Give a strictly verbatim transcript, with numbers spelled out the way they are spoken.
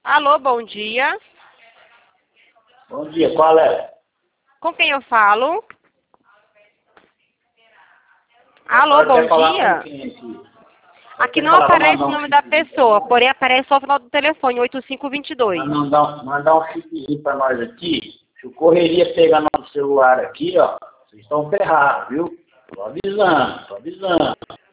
Alô, bom dia. Bom dia, qual é? Com quem eu falo? Alô, Quer bom falar dia. com quem aqui? Aqui Quer não falar, aparece mandar o um nome da chipzinho pra pessoa, nós? porém aparece só o final do telefone, oito cinco dois dois. Mandar, um- mandar um chipzinho pra nós aqui. Se o correria pegar nosso celular aqui, ó, vocês estão ferrados, viu? Tô avisando, tô avisando.